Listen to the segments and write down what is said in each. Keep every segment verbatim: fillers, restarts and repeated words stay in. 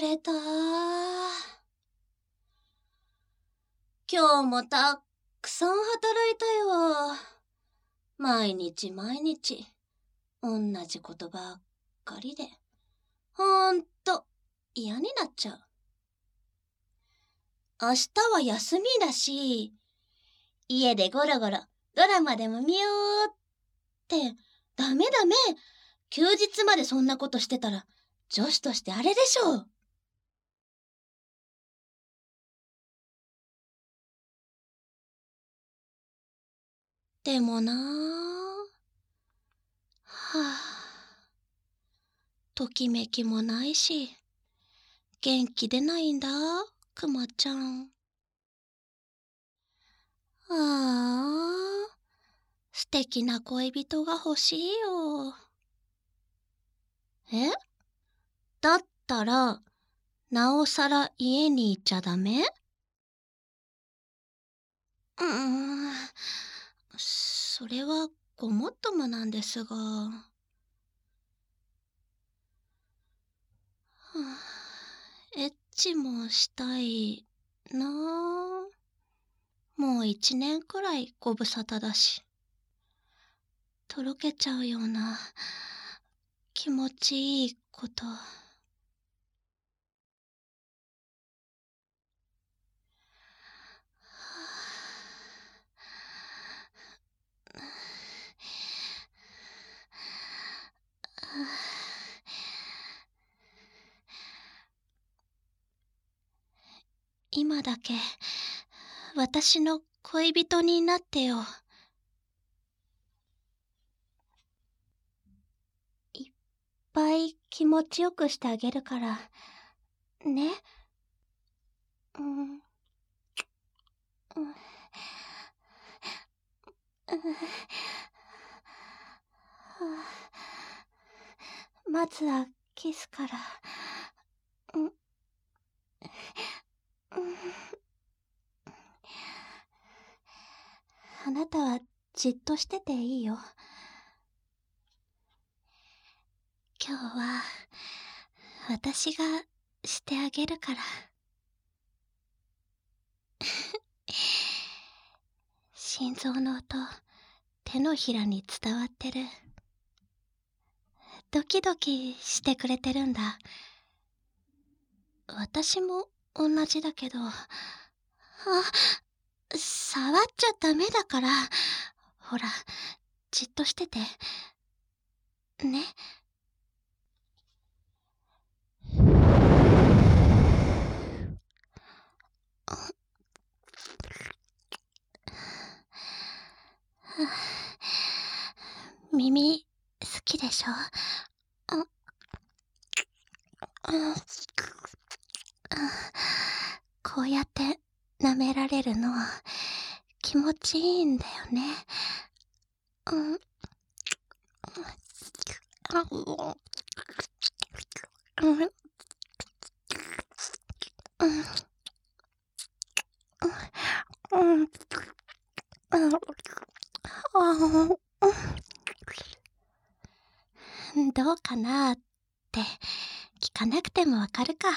れた。今日もたっくさん働いたよ。毎日毎日、同じことばっかりで、ほんと嫌になっちゃう。明日は休みだし、家でゴロゴロドラマでも見ようって、ダメダメ。休日までそんなことしてたら、女子としてあれでしょう。でもなあ、はあ、ときめきもないし、元気出ないんだ、くまちゃん。ああ、素敵な恋人が欲しいよ。え？だったら、なおさら家にいちゃダメ？うーん、それはごもっともなんですが。はあ、エッチもしたいなあ。もう一年くらいご無沙汰だし。とろけちゃうような気持ちいいこと。今だけ私の恋人になってよ。いっぱい気持ちよくしてあげるからね。うん、うん、まずはキスから。うん、うん、あなたはじっとしてていいよ。今日は私がしてあげるから。心臓の音、手のひらに伝わってる。ドキドキしてくれてるんだ。私も同じだけど、あ、触っちゃダメだから。ほら、じっとしてて。ね。耳、好きでしょ？あ、あ、こうやって舐められるの気持ちいいんだよね。うん。うん。うん。うん。どうかなって聞かなくてもわかるか。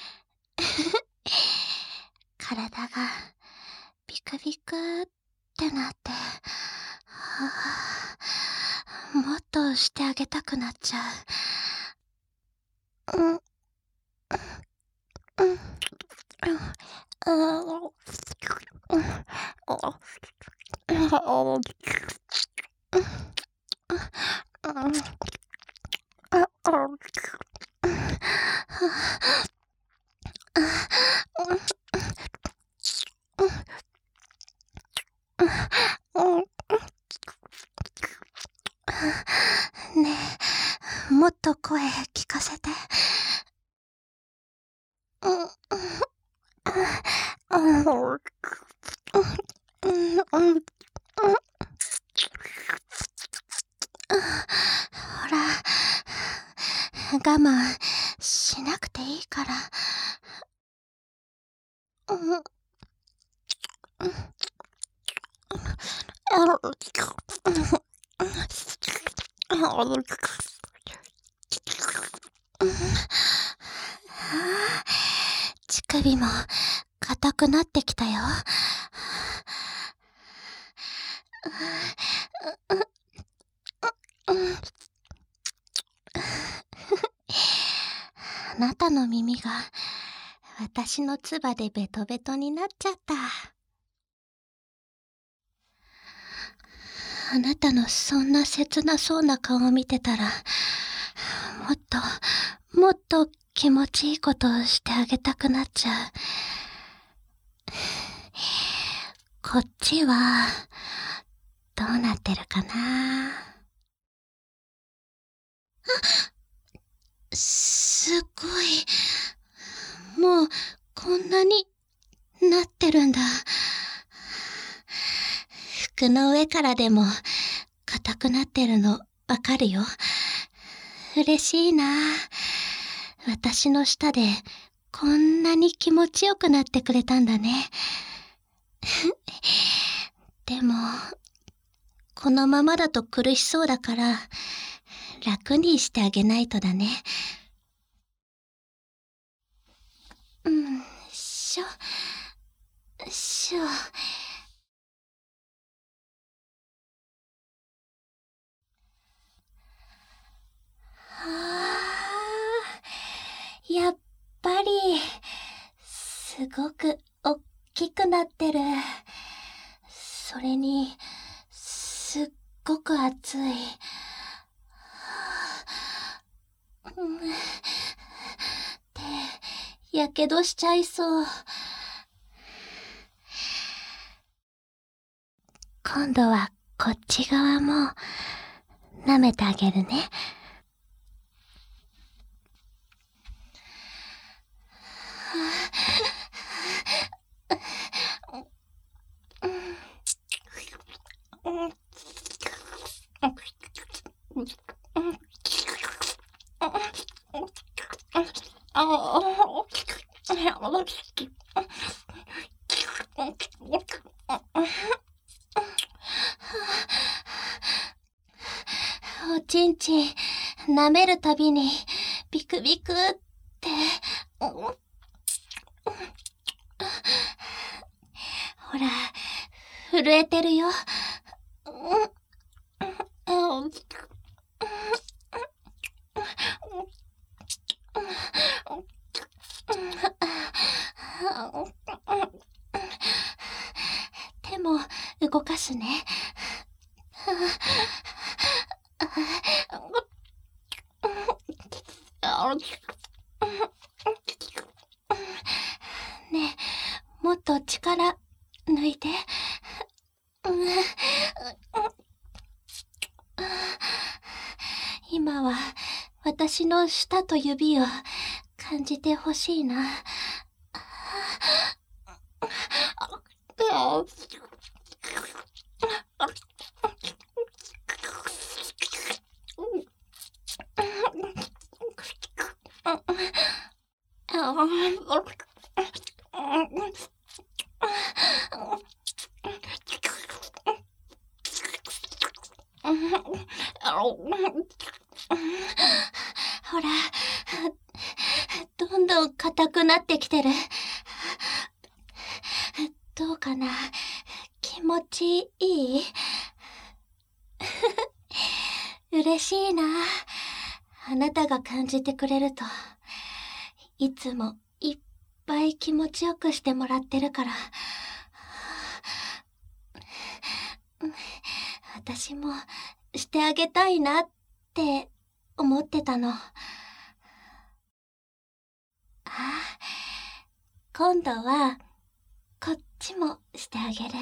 体がビクビクってなって、はあ、もっとしてあげたくなっちゃう。うん。うん。うん。ねえ、もっと声聞かせて。ほら、我慢しなくていいから。 指も硬くなってきたよ。あなたの耳が私の唾でベトベトになっちゃった。あなたのそんな切なそうな顔を見てたら、もっともっと気持ちいいことをしてあげたくなっちゃう。こっちはどうなってるかな。あ、すごい。もうこんなになってるんだ。服の上からでも硬くなってるのわかるよ。嬉しいな。私の舌でこんなに気持ちよくなってくれたんだね。でも、このままだと苦しそうだから、楽にしてあげないとだね。うん、しょ、しょ。はあ、やっぱり、すごくおっきくなってる。それに、すっごく熱い。うん、手、やけどしちゃいそう。今度はこっち側も舐めてあげるね。おちんちん舐めるたびにビクビクって、ほら震えてるよ。手も動かすね。ねえ、もっと力抜いて。今は私の舌と指を感じてほしいな。ほら、どんどん硬くなってきてる。どうかな？気持ちいい？嬉しいな。あなたが感じてくれると、いつもいっぱい気持ちよくしてもらってるから。私もしてあげたいなって思ってたの。ああ、今度はこっちもしてあげる。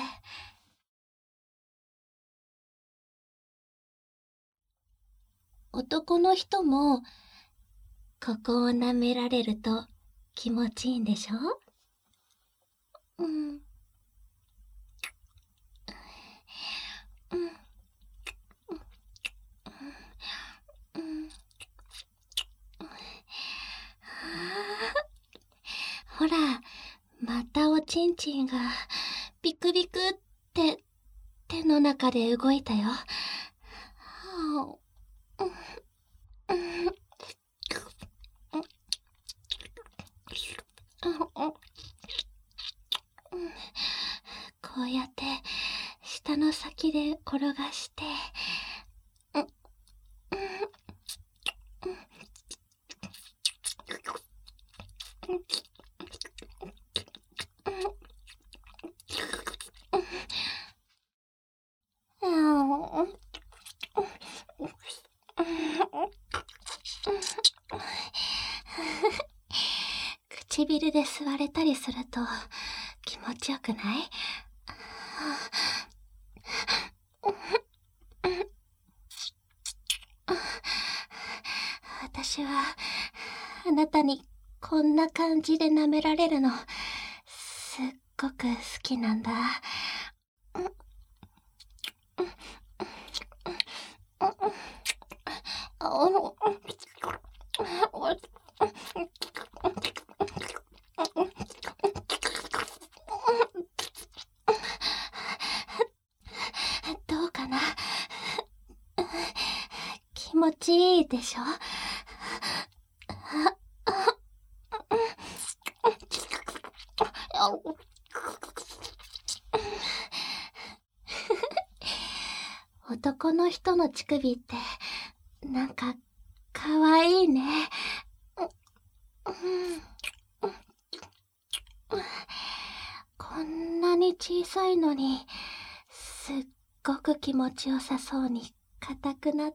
男の人もここを舐められると気持ちいいんでしょ？うん。うん。うん。ほら、またおちんちんがビクビクって手の中で動いたよ。 こうやって舌の先で転がして、うん、うん、うん、うん、唇で吸われたりすると気持ちよくない？私はあなたにこんな感じで舐められるのすっごく好きなんだ。どうかな？気持ちいいでしょ？男の人の乳首ってなんかかわいいね。こんなに小さいのにすっごく気持ちよさそうに硬くなって、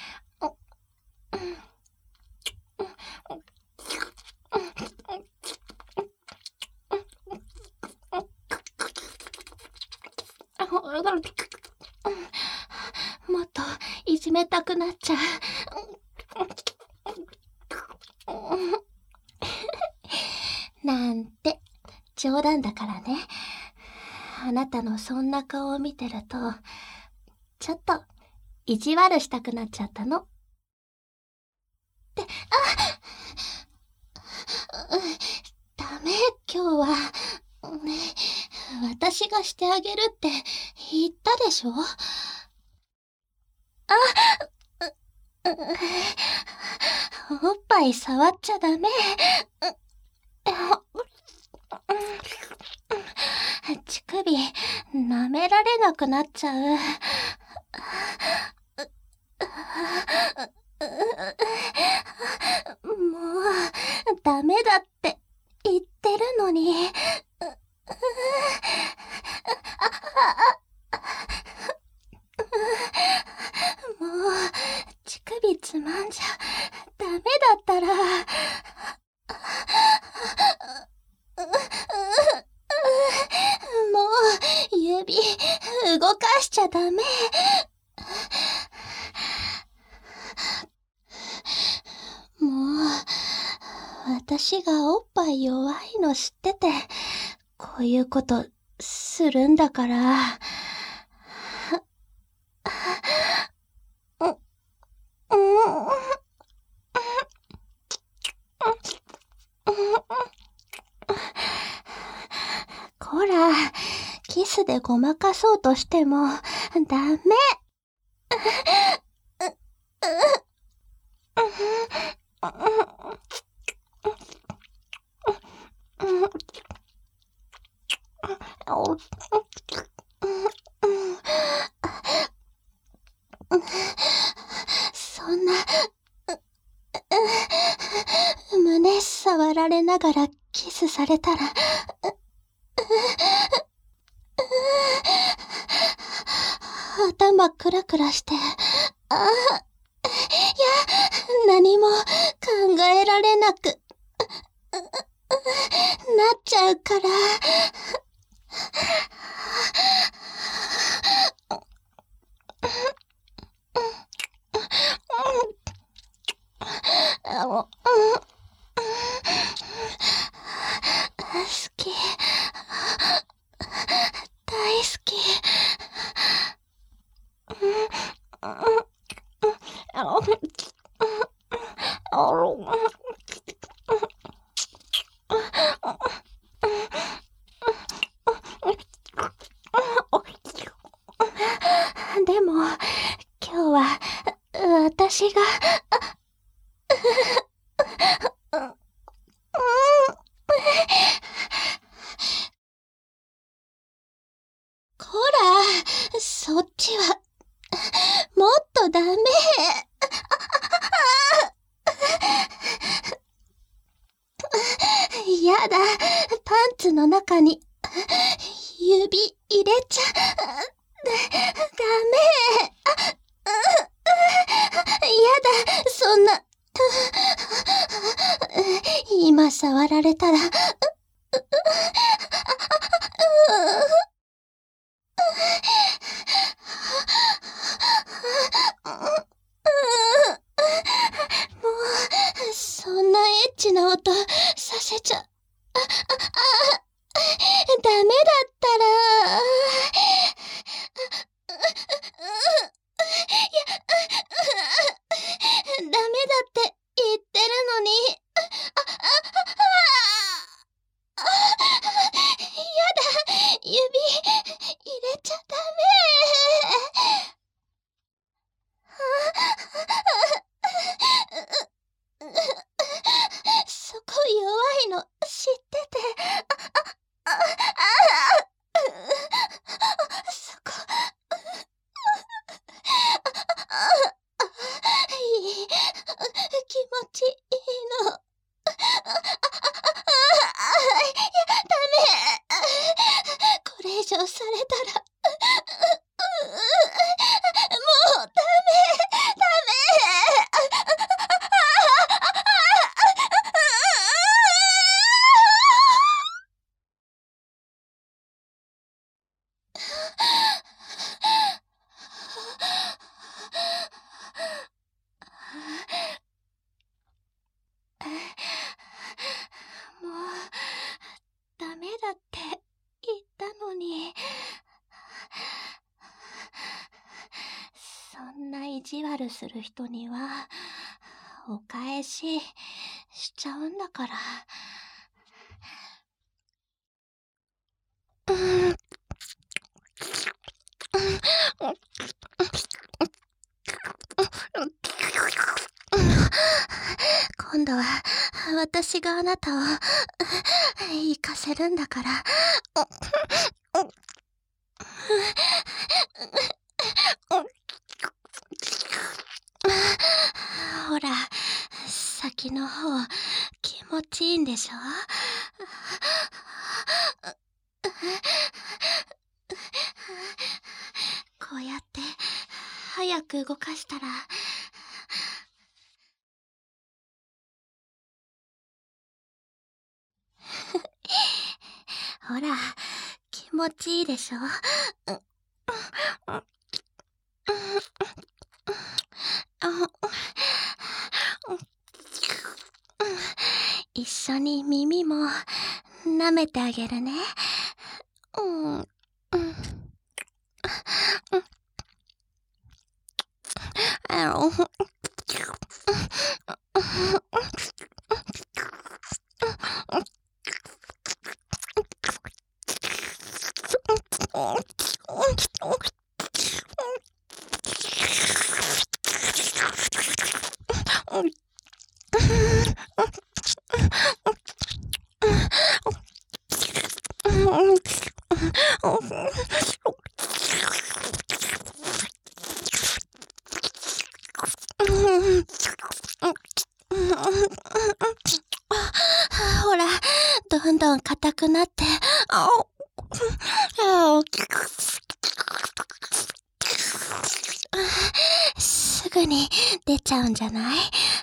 もっといじめたくなっちゃう。なんて冗談だからね。あなたのそんな顔を見てるとちょっと意地悪したくなっちゃったの。って、あっ、ダメ、今日は。私がしてあげるって言ったでしょ？あ、おっぱい触っちゃダメ。乳首舐められなくなっちゃう。もうダメだって言ってるのに。もう乳首つまんじゃダメだったら。もう指動かしちゃダメ。もう私がおっぱい弱いの知っててこういうことするんだから。こら、キスでごまかそうとしてもダメ。そんな胸触られながらキスされたら頭クラクラして、ああ、いや、何も考えられなくなっちゃうから。好き、大好き。でも今日は私がそっちは、もっとダメ。やだ、パンツの中に指入れちゃ、ダメ。やだ、そんな。今触られたら、もう、そんなエッチな音させちゃ、あ、あ、あ、ダメだったら、ダメだって言ってるのに、あ、あ、あ、やだ、指入れちゃダメ。そこ弱いの知ってて、あ、あ、あ、そこ、いい、気持ちいいの。ダメ。これ以上されたら、もうダメ、ダメ。もう、ダメだって言ったのに。そんな意地悪する人には、お返ししちゃうんだから。うん。今度は私があなたを行かせるんだから。ほら、先の方気持ちいいんでしょ？こうやって早く動かしたら、ほら、気持ちいいでしょ？一緒に耳も舐めてあげるね。うん。うん。ほら、どんどん硬くなって、すぐに出ちゃうんじゃない？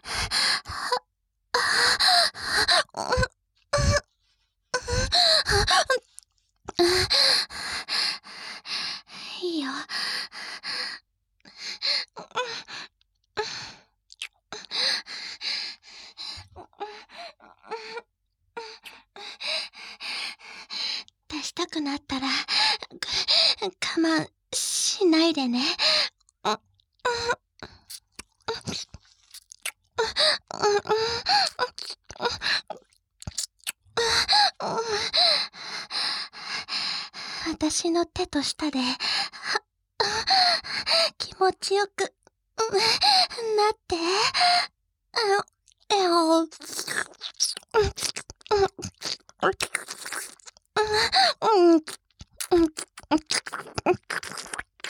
いいよ。出したくなったら、我慢しないでね。私の手と舌で気持ちよくなって。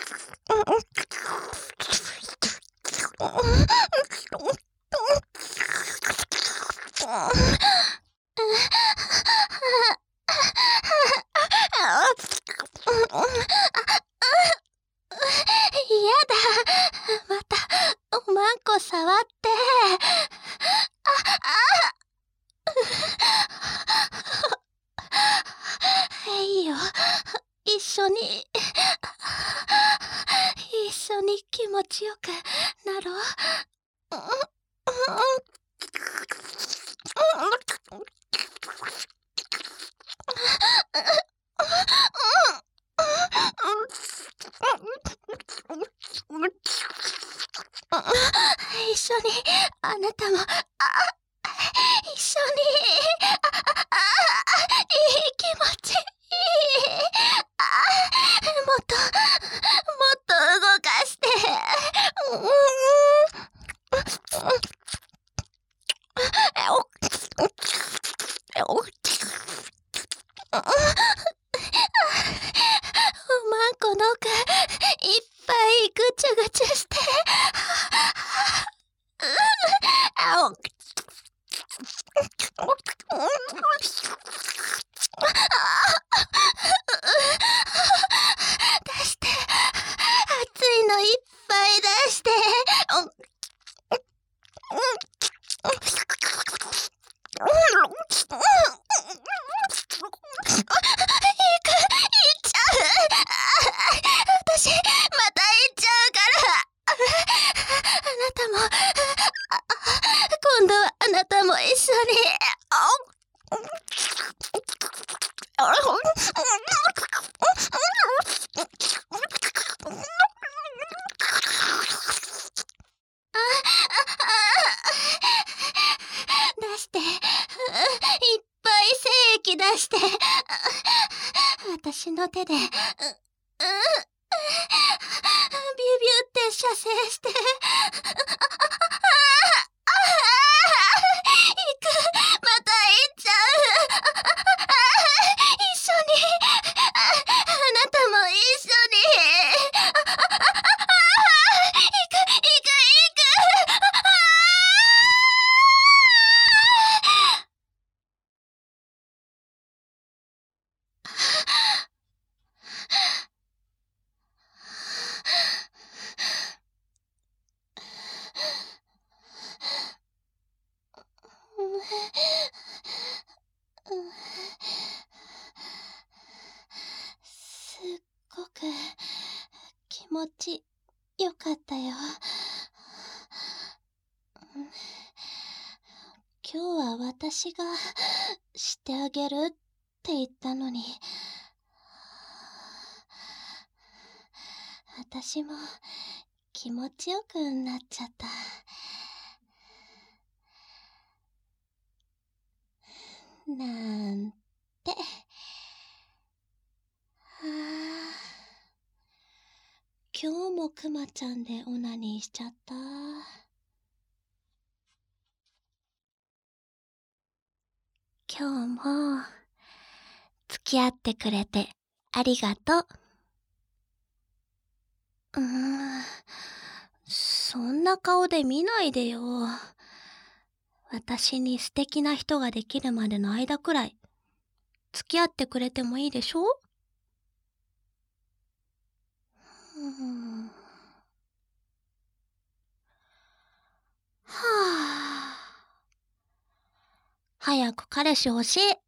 やだ。また、おまんこ触って。あ、あいいよ。一緒に、一緒に気持ちよくなろう。一緒に、あなたも、あ、一緒に、あ、あ、いい気持ち、いい。あ、もっと、もっと動かして。おまんこの奥、いっぱいぐちゅぐちゅして。あお出して。熱いのいっぱい出して。私、また行っちゃうから。あなたも、今度はあなたも一緒に。出して。いっぱい精液出して。私の手で、う、うん。ビュビュって射精して。行く。また行っちゃう。一緒に。あなたも一緒に。行く、行く、行く。すっごく気持ちよかったよ。今日は私がしてあげるって言ったのに、私も気持ちよくなっちゃった。なんて。はあ、今日もくまちゃんでオナニーしちゃった。今日も付き合ってくれてありがとう。うーん、そんな顔で見ないでよ。私に素敵な人ができるまでの間くらい付き合ってくれてもいいでしょ？うーん。はぁ。早く彼氏欲しい。